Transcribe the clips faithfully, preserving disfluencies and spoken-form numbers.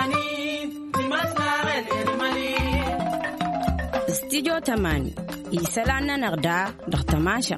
استديو تماني يسالنا نغدا دغتماشا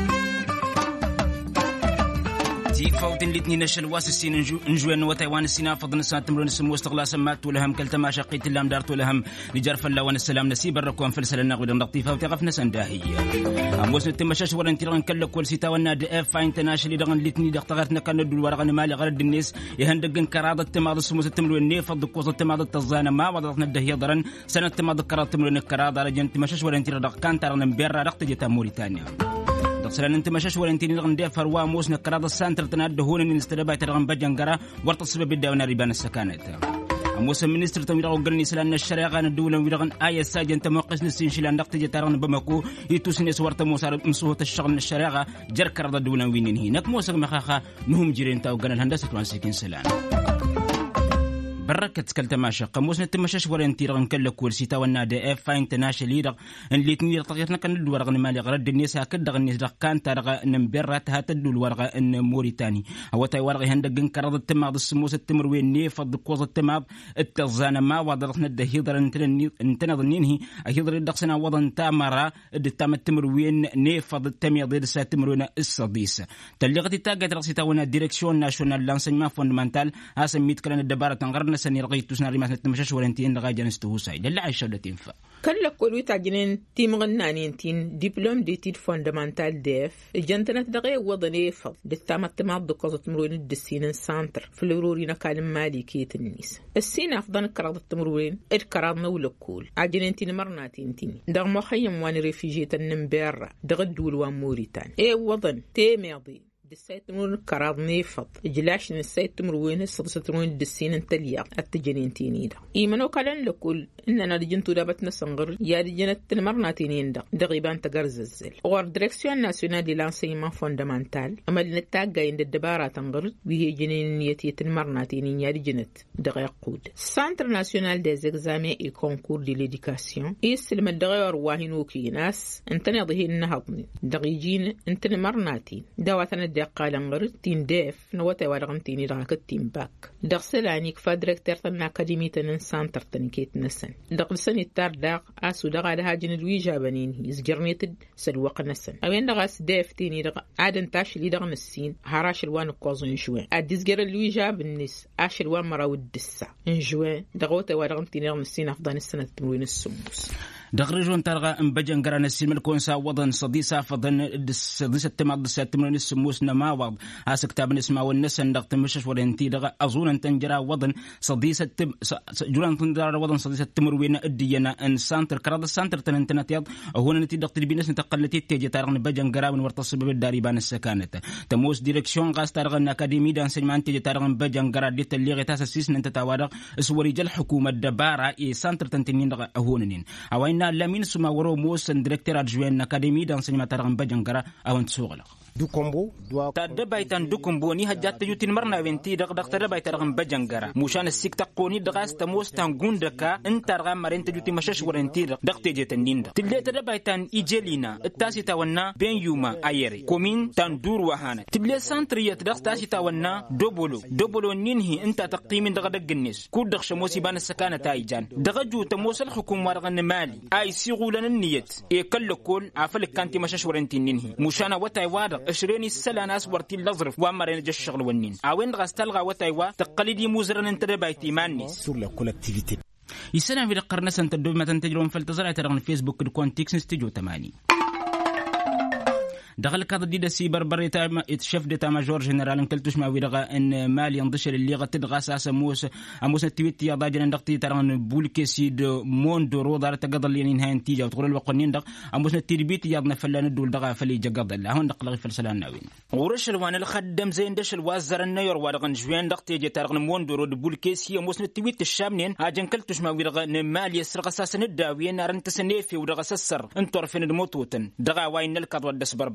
فوتين الاثنين الشلواس السين نجوان وتايوان السينا فضل نسان تمرون السمو استغلا سمات ولهم كلتما شقيت اللام دارت ولهم نجار اللوان السلام نسيب الركوان فلسلنا غير نطيفه وتغفنا سنداهيه اموس نتمشاش ولا نتيران كلك والسيتا والنادي اف انترناشونال دغن الاثنين دغتغرتنا كان ندول ورغن مالي غرد الناس يهندقن كراده تماض السمو تمرون ني فضل قوس تماض التزانه ما وضعنا الدهيه درن سنه تماض كرات تمرون كراده رجن تمشاش ولا نتيران دغ كان ترى نبيرا رقت جتا موريتانيا دخلنا انت مشاش ولا انت نغن دي فروا موسنا كراد السانتر تناد هون ان استدبا ترغن بجنغرا ورت السبب بداونا ريبان السكانات موسى منستر تميرا وقلني سلان الشريعه الدوله ويرغن اي ساجن تموقس نسين شيلان دقت جتارن بمكو يتوسني سورت موسى مسوه الشغل الشريعه جر كراد الدوله وينين هناك موسى مخاخه نهم جيرين تاو غن الهندسه وانسكين سلان بركة كلتا شقة موسنا تمشاش ولا نتيرغن كل كورسيتا والنادي اف انترناشونال ليدر ان اللي تنير تغيرنا كان الورغ مالي غرد الناس هكذا غني كان ترغى نمبرات هاتد الورغ ان موريتاني هو تاي ورغ هندغن كرد التماض السموس التمروين ني فض قوز التماض التزانه ما وضرتنا الدهيدر انتنا ظنينه هيدر دقسنا وضن تامرا التام التمروين ني فض التميض السا تمروين الصديس تلغتي تاغت راسيتا ونا ديريكسيون ناسيونال لانسينمون فوندمنتال اسميت كلان الدباره تنغرنا سني رغيت تسناري ما تمشاش ولنتين رغا جنستو ساي لا عايشه دتين فا كل كل تاجنين تيم غنانين دبلوم ديتيد فوندامنتال ديف جنتنات دغي وضني فض دتامت تماد قصه تمرين الدسين سانتر فلورورينا كلام مالكيه النيس السين افضل كراد التمرين الكرادنا ولكول عجنين تين مرناتين تين دغ مخيم وان ريفيجيت النمبر دغ الدول وموريتان اي وضن تيميضي دسيت تمرون كرادني فض جلاش نسيت تمرون الصدستمون الدسين انتليا التجنين تينيدا إيمانو كالن لكل إننا رجنتو دابتنا سنغر يا رجنت تنمرنا تينين دا دغيبان تغرز الزل وغر دريكسيون ناسيونال دي لانسيمان فوندامنتال أما لنتاقا يند الدبارة تنغر بيه جنين نيتي تنمرنا تينين يا رجنت دغي قود سانتر ناسيونال دي زيغزامي اي كونكور دي ليديكاسيون يسلم الدغيور واهنوكي ناس انتنا ظهي النهضني دغيجين انتنا مرناتين دواتنا قالن غرتين ديف نوتا ورغنتيني راكتين باك دغسلاني كفا ديريكتور تن اكاديمي تن سانتر تنكيت نسن دغسني التار داق اسو دغا هاجن الويجا بنين يزجرنيت سلوق نسن اوين دغاس ديف تيني دغ عادن تاش لي دغ نسين هراش الوان كوزن شوين اديزجر الويجا بالنس اش الوان مراود دسا ان جوين دغوتا ورغنتيني نسين افضل السنه تمرين السموس دغرجون ترغى ام بجن قران السلم الكونسا وضن صديسا فضن صديسه تماد تمرين السموس نما وض هاس كتاب نسمع والنسن دغ تمشش ولنتي دغ ازون ان تنجرا وضن صديسه تم جولان تندرا وضن صديسه تمروين ادينا ان سانتر كراد سانتر تنتنت يض هو نتي دغ تلبينس تقلتي تيجي ترغن بجن قران ورتصب بالداريبان السكانه تموس ديريكسيون غاس ترغن اكاديمي دانسينمان تيجي ترغن بجن قران دي تليغي تاسيس ننت تاوادغ اسوري جل حكومه دباره اي سانتر تنتنين دغ هونين اوين لامين سما ورو موسن ديريكتور ادجوين اكاديمي دانسينمان ترغن بجن قران اون تسوغلق دوكومبو دوا تدبايتان دوكومبو ني حاجات يوتين مرنا بنتي دغ دغ تدبايت رغم بجنغرا موشان السيك تقوني دغاس تموس تانغوندكا انت رغم مرين تجوتي مشاش ورنتي دغ تيجي تنيندا تلي تدبايتان ايجلينا التاسي تاونا بين يوما ايري كومين تندور وهانا تبلي سانتريه دغ تاسي تاونا دوبولو دوبولو نينهي انت تقييم دغ دغنيس كود دغ شموسي بان السكانه تايجان دغ جو تموس الحكومه رغن مالي اي سيغولن النيت اي كل كل عفل كانتي مشاش ورنتي نينهي موشانا وتاي واد اشريني السلا ناس ورتي لظرف وامرين جش الشغل والنين اوين غاستلغا وتايوا تقليدي موزرن انت بايتي ماني سور لا كولكتيفيتي يسنا في القرن سنت دوما تنتجرون فلتزرع ترغن فيسبوك كونتيكس استوديو ثمانية دخل كذا دي دسي بربري تاع شيف دي تاع جورج جنرال انكلتوش ما ويرغا ان مالي ينضشر اللي غتدغا اساس موس اموس تويت يا ضاجن دقتي تران بولكيسي دو موند رو دار تقدر لي نهايه نتيجه وتقول الوقنين دق اموس تربيت يا فلان الدول دغا فلي جقد لا هون دقلغي فلسلان ناوين ورش الوان الخدم زين دش الوازر النير ورغن جوين دقتي جي ترغن موند رو بولكيسي اموس تويت الشامنين اجن كلتوش ما ويرغا مالي يسرق اساس نداوين رنت سنيفي ودغا سسر انطر فين الموتوتن دغا واين الكض ودس بربر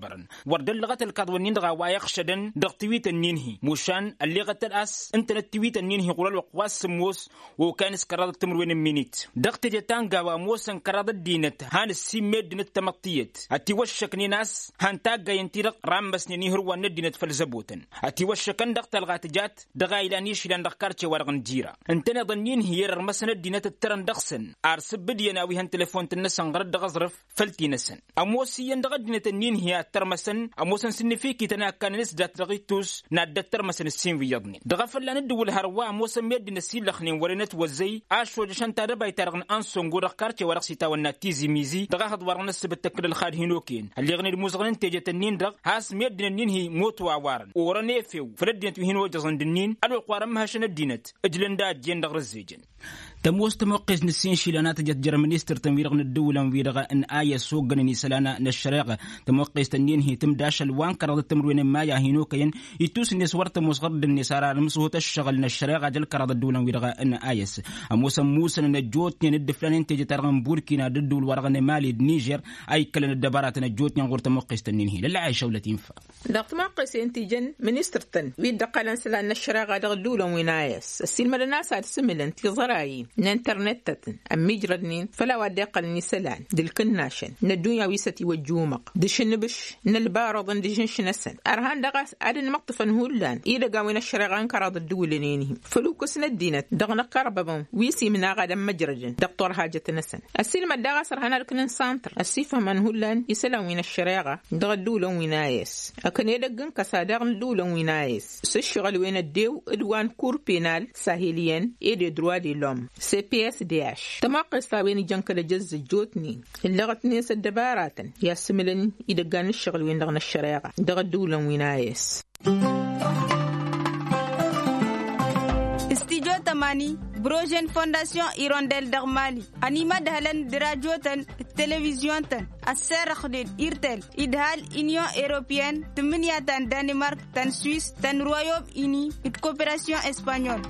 وارن ورد اللغة الكادونين دغا وايخشدن دغ تويت النينهي موشان اللي غتلاس انت التويت النينهي قول الوقواس سموس وكان سكراد التمروين مينيت دغ تجتان غوا موسن كراد الدينت هان السيميد دينت تمطيت اتي وشكني ناس هان تاغا ينتيرق رامبس ني هروا ندينت فلزبوتن اتي وشكن دغ تلغاتجات دغا الانيش لان دغ كارتي ورغن جيرا انت ظنين هي رمسن الدينت الترن دغسن ارسب بديناوي هان تليفون تنسن غرد غزرف فلتي نسن اموسي دغ دينت النين هي ترمسن اموسن سنفيكي تنا كان نسدات دغيتوس ناد ترمسن السين في يضني دغ فلان دول هروا موسم ميد نسيل لخنين ورنت وزي اشو جشان تا دبا يترغن انسون غور كارتي ورقسي تا ونا تيزي ميزي دغ هاد ورنا سب التكر الخاد هينوكين اللي غني المزغن تيجت النين دغ هاس ميد النين هي موت وعوارن ورني فيو فلدينت هينو جزن النين الو قوارم هاشن الدينت اجلندا جين دغ الزيجن تموست موقز نسين شيلانات جت جرى منيستر تنوير من الدولة ويرغى ان آية سوق جنني سلانا نشرقة تموقز تنين هي تم داش الوان كرد التمرين ما يهينوكين يتوس الناس ورت مصغر النسارة المسوه تشغل نشرقة جل كرد الدولة ويرغى ان آيس موسى موسى نجوت ند فلان تجي ترغم بوركينا ضد الورغة مالي نيجر اي كلن الدبارات نجوت ينغور تموقز تنين هي لا عايشة ولا تنفع دقت موقز انتجن منيستر تن ويدقل سلان نشرقة دغ الدولة وينايس السين مدناس تسملن تزراين نانترنت تن أم مجردنين فلا وداقل نسلان دلكناشن ندويا ويستي وجومق دشنبش نلبارضن دجنش نسن أرهان دغاس أدن مقطفن هولان إذا قاوين الشرغان كراض الدولينيهم فلوكس ندينت دغنا قربهم ويسي من غدا مجرجن دكتور حاجة نسن السينما دغاس أرهان لكن سانتر السيفة من هولان يسلاوين الشراغة دغ الدولة وينايس أكن يدقن كسادغن الدولة وينايس سشغل وين الديو إدوان كور بينال ساهليين إيدي دروا لهم سي بي اس دي اش تماقص تاوين جنكل جز جوتني اللغة نيس الدبارات يا سملن يدقان الشغل وين دغنا الشريعة دغ الدولة وينايس استيجو تماني بروجين فونداسيون إيرونديل دغ مالي أنيما دهلن دراجو تن التلفزيون تن السير خدين إيرتل إدهال إنيون إيروبيان تمنيا تن دانمارك تن سويس تن رويوم إني إتكوبراسيون إسبانيول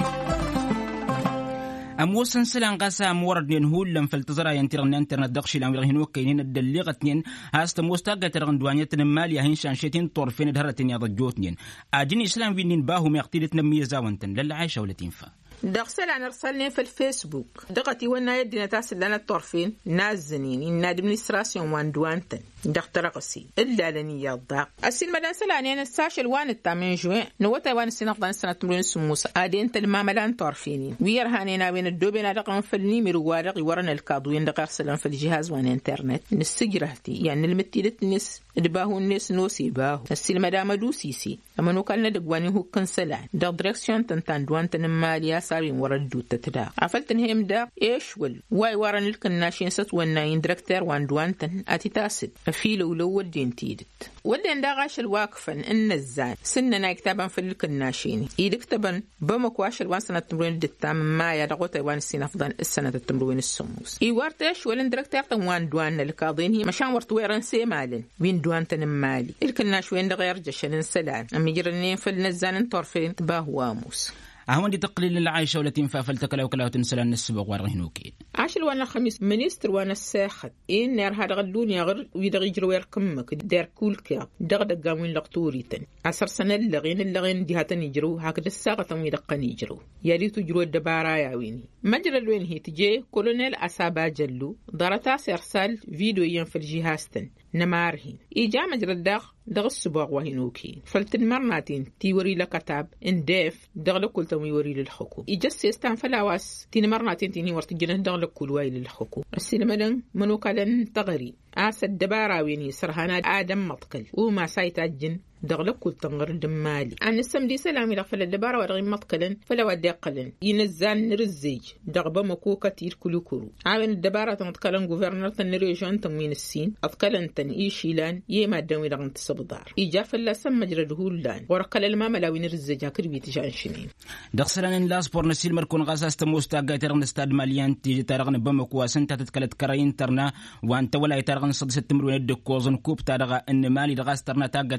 أموسن سلان قاسا مورد نهول لم فلتزرع ينترن انترنت دقشي لام يرهنو كينين الدليغتنين هاست موستاغا ترغن دوانيتن ماليا هنشان شيتين طرفين دهرتين يضجوتنين أجين إسلام وينين باهو ميقتيلتنا ميزاونتن للا عايشة ولا تنفع دغسل عن ارسلني في الفيسبوك دغتي ونا يدنا تاس لنا الطرفين نازنين ان ادمنستراسيون وان دوانتن دغترقسي الا لني يضاق السين مدان سلاني انا ساشل وان الثامن جوين نوتا وان سنقدان سنه تمرين سموس ادين تلماملان طرفين ويرهانينا بين الدوبين رقم في النيمر وارق ورنا الكادوين دغسلن في الجهاز وان انترنت نسجرهتي يعني المتيلت نس دباهو الناس نوسي باهو السين مدام دوسيسي اما نو كان دغواني هو كنسلان دغ ديريكسيون تنتان دوانتن ماليا سارين وردو تتدا عفلتن هم دا ايش ول واي ورن الكناشين ست وناين ديريكتور وان دوانتن اتي تاسد فيلو لو ودين تيدت ودين دا غاش الواقفن ان الزان سننا كتابا في الكناشين يكتبن بمكواش الوان سنه تمرين دتام ما يا دغوتا وان سنه افضل السنه التمرين السموس اي ورتش ولن ديريكتور وان دوان القاضين هي مشان ورت ويرن سي مالن وين دوانتن مالي الكناش وين غير جشن سلام ام يجرنين في النزان طرفين باهو اموس أهون دي تقليل العيشة ولا تنفع فلتكلا وكلا وتنسلان السبق ورهنوكين عاشل وانا خميس منيستر وانا الساخت إن نار هذا غدون يغر ويدغ يجرو يركمك دار كول كاب دغ دقاوين لقطوريتن عصر سنة اللغين اللغين دي هاتن يجرو هكذا الساقة ويدقن يجرو يالي تجرو الدبارا يا ويني مجرى الوين هي تجي كولونيل أسابا جلو دارتا سيرسال فيديو ين في الجهازتن نمارهين إيجا مجرى الدغ دغ السبق وهنوكين فلتن مرناتين تيوري لكتاب انديف دغ لكل تميوري للحكوم إيجا سيستان فلاواس تين مرناتين تيني ورتجنن دغ لكل واي للحكوم السينما منوكالن تغري أسد دبارا ويني سرهانا آدم مطقل وما سايتاجن دغلق كل تنغر الدمالي عن السمدي سلامي لغفل الدبارة ورغي مطقلا فلا ودي قلن ينزان نرزيج دغبا مكوكة تير كلو كرو عاون الدبارة تنطقلن غوفرنر تنريجون تنوين السين أطقلن تن إيشيلان يما داوي لغن تصبدار إيجا فلا سم مجرده لان ورقل الماما لاوي نرزيجا كربي تجان شنين دغسلان لا سبور نسيل مركون غاساس تموستا غايترن استاد ماليان تيجي تارغن بمكوا سنتا تتكلت كراين ترنا وانت ولا يتارغن صد ستمرون الدكوزن كوب تارغا ان مالي دغاس ترنا تاغا تارغن جولي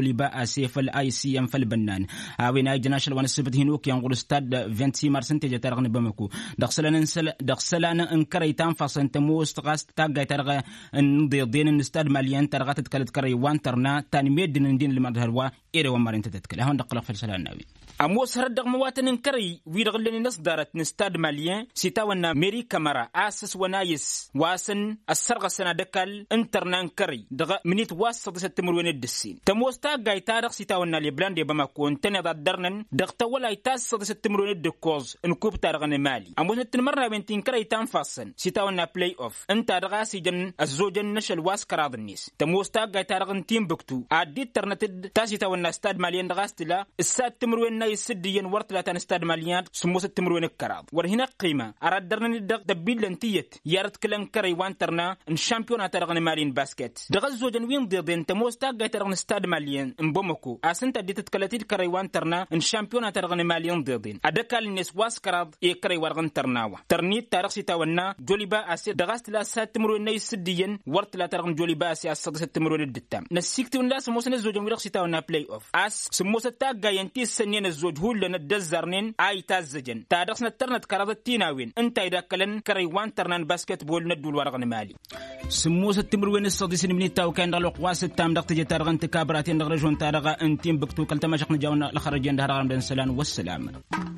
جوليبا اسيف الاي سي ام فالبنان اوين اي جناش الوان السبت هنوك ينقول استاد خمسة وعشرين مارس انت جترغن بمكو دخسلنا نسل دخسلنا انكريتان فاصن تموس تغاس تاغاي ترغى ندي دين الاستاد مليان ترغى تتكلت كري وان ترنا تاني ميد دين المدهروا ايري ومارين تتكل هون دقلق فلسلنا وي أموس هردق مواتن كري ويرغلني نصدرت نستاد ماليان سيتاونا ميري كاميرا أسس ونايس واسن السرغة سنة دكال انترنان كري دغ منيت واسط ستمرون الدسين تموستا غاي تاريخ سيتاونا لبلان دي بماكون تنضا درنن دغ تولا يتاس ستمرون الدكوز انكوب تارغن مالي أموس نتنمرنا بنتين كري تنفاصن سيتاونا بلاي اوف انت دغا سيجن الزوجن نشل واس كراض النيس تموستا غاي تارغن تيم بكتو عديد ترنتد تاسيتاونا استاد ماليان دغاستلا الساد تمرون يسدين ورتلا تنستاد ماليان سموس التمرون الكراد ورهنا قيمة أردرنا ندق دبيل لنتيت يارد كلن كري وانترنا ان شامبيون ترغن مالين باسكت دغزو جنوين ضدين تموس تاغا ترغن استاد ماليان مبومكو اسنت دي تتكلتيد كري وانترنا ان شامبيون ترغن ماليان ضدين ادكال الناس واس كراد اي كري ورغن ترناوا ترنيت تاريخ سيتاونا جوليبا اسي دغاست لا سات تمرون يسدين ورتلا ترغن جوليبا اسي اسد التمرون الدتام نسيكتو لا سموس نزو جنوين سيتاونا بلاي اوف اس سموس تاغا ينتي سنين الزوج هو لنا الدزرنين اي تازجن تاريخنا الترنت كرادت تيناوين انت اذا كلن كري وان ترنان باسكت بول ندول ورغن مالي سموس التمروين الصديس من تاو كان دلو قواس التام دقت جتارغن تكابراتين دغرجون تارغا انتيم بكتو كلتما شقنا جاونا لخرجين دهرغن بن سلام والسلام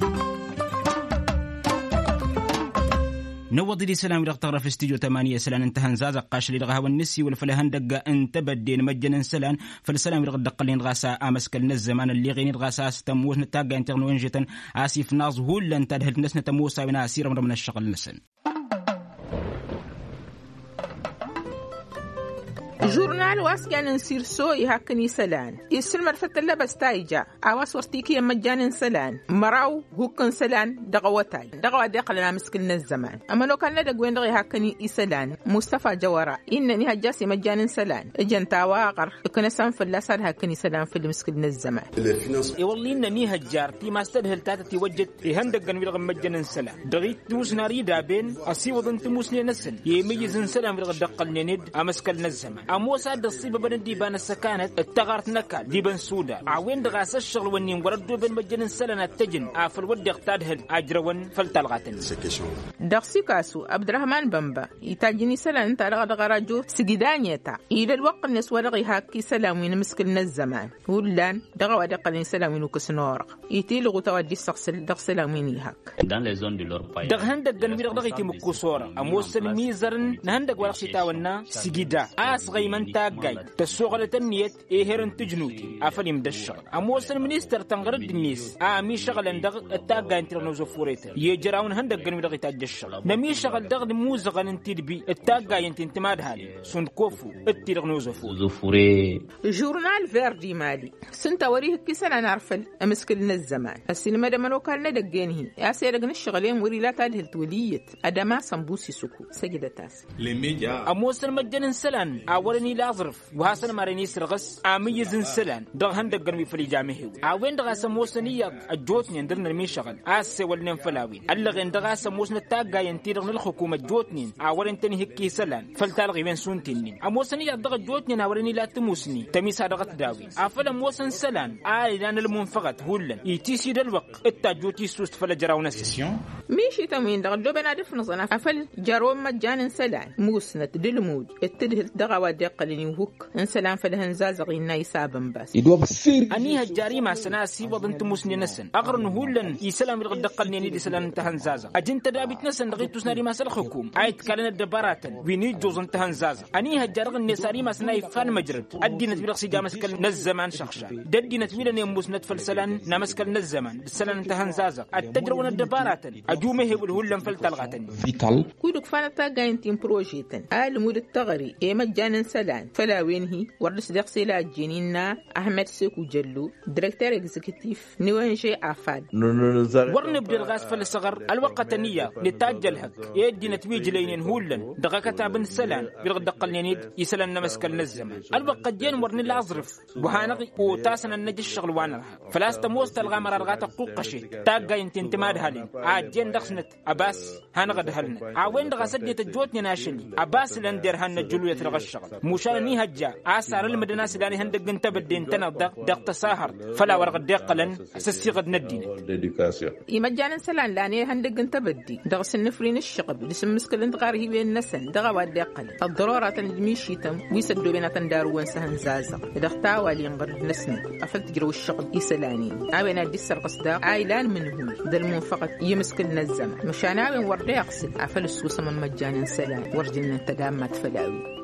نوضي لي سلام رغتغرى في استديو ثمانية سلان انتهى نزازة قاش لي رغها والنسي والفلهان دقا انت بدين مجانا سلان فالسلام رغ دقلين غاسا امسكلنا الزمان اللي غيني غاسا ستموس نتاقا انتغنوين جتا اسيف ناز هولا انتدهلت نسنة موسى بنا اسير من الشغل نسن جورنال واسكان نسير سوي هاكني سلان يسل مرفت اللبس تايجا عواس ورتيكي مجان سلان مراو هوكن سلان دغوتاي دغوا دقلنا مسكن الزمان اما لو كان لدغ وين دغي هاكني يسلان مصطفى جوارا انني هجاسي مجان سلان اجنتا واقر كنا سان فلاسان هاكني سلان في مسكن الزمان اي والله انني هجارتي ما استدهل تاتي وجدت هندغن ويلغ مجان سلان دغيت دوس ناري دابين اسي وضنت موسني نسن يميز سلام ويلغ دقلني ند امسكن الزمان موسى الصيبة بن ديبان السكانت اتغارت نكال ديبان سودا عوين دغاس الشغل ونين وردو بن مجن سلنا التجن افل ود اقتادهن اجرون فلتلغاتن دغسي كاسو عبد الرحمن بمبا يتاجني سلان تلغ دغراجو سجدانيتا الى الوقت نسوى رغي هاكي سلامين مسكن الزمان ولان دغوا دقلين سلامين وكسنور يتيلغو تودي السقسل دغ سلامين هاك دان لي زون دي لور باي دغ هندق دغ دغيتي مكوسورا اموسن ميزرن نهندق ورخيتا ونا سجدا اس من تاجاي تسوغل تنيت إيهرن تجنوتي أفلم دشغل أموسن منيستر تنغرد النيس آمي شغل اندغ التاجاي انترنو زفوريتر يجراون هندق جنوي دغ تاجشغل نمي شغل دغ موزغل انتدبي التاجاي انت انتماد هالي سندكوفو الترغنو زفور زفوري جورنال فيردي مالي سنتا وريه كيسنا نعرفل امسكلنا الزمان السينما دمنو كان لدغينه يا سيرغن الشغلين وري لا تادهل توليت ادما سمبوسي سكو سجدتاس لميجا أموسن مجن سلان أولني لازرف وهاسن ماريني سرغس آمي زنسلان دغ هندق قرمي فلي جامهو عوين دغا سموسنية الجوتني اندرنا المي شغل آسي والنين فلاوين اللغين دغا سموسن التاقا ينتيرغن الحكومة جوتنين عوالين تني هكي سلان فلتالغي بين سونتينين أموسنية دغا جوتنين عواليني لا تموسني تميسا دغا تداوي أفلا موسن سلان آلي لان المنفغت هولن يتيسي دلوق اتا جوتي سوست فلا جراونس ميشي تمين دغا دوبنا دفنصنا أفل جاروم مجان سلان موسنة دلمود اتدهل دغا ودقلني وهوك انسلام فلهن زازغينا يسابن بس أني هجاري ما سناسي وضنت موسني نسن أغرن هولن يسلام يلغد دقلني ندي سلام انتهن زازغ أجنت دابت نسن دغيت تسناري ما سلخكم عيد كالنا الدباراتن ويني جوز انتهن زازغ أني هجارغن نساري ما سناي فان مجرد أدي نتبيلغ سيجا مسكال نزمان شخشا ددي نتبيلن يموس نتفل سلان نمسكال نزمان سلان انتهن زازغ التجرون الدباراتن أجومه هولن فلتلغاتن فيتال كودك فانتا غاينتين بروجيتن آل مود التغري إيما جانن سلان فلا وين هي ورس دقسي لا جنينا أحمد سيكو جلو ديريكتور إكزيكتيف نيوان شي عفاد ورن بدلغاس فلسغر الوقت النية نتاجل هك يدي نتويج لينين هولن دغا كتابن سلان بيرغد دقلنينيد يسلن نمسكل الزمان الوقت دين ورن العظرف وهانغي وتاسن النجي الشغل وانرها فلاست موست الغامر الغاتا قوقشي تاقا ينتنتماد هالين عاد جن عوين دخسنت أباس هنغد هلنا عوين دغسد تجوتني ناشلي أباس لندير هن جلوية الغشغل مشاني هجا آثار المدينة سلاني هندق انت بدين تنضق دق تساهر فلا ورق دقلن سسي قد ندين يمجانا سلان لاني هندق انت بدي دغس النفرين الشقب لسم مسكل انت غارهي بين نسن دغا ودقل الضرورة تنجميشي تم ويسدو بينا تندارو وانسهن زازا دغتا والي ينغر نسن أفلت جرو الشقب يسلاني عاوينا دي السرقص داق عايلان منه دلمون فقط يمسك النزم مشان عاوين ورد يقصد أفل السوسة من مجانا سلان ورجلنا تدامات فلاوي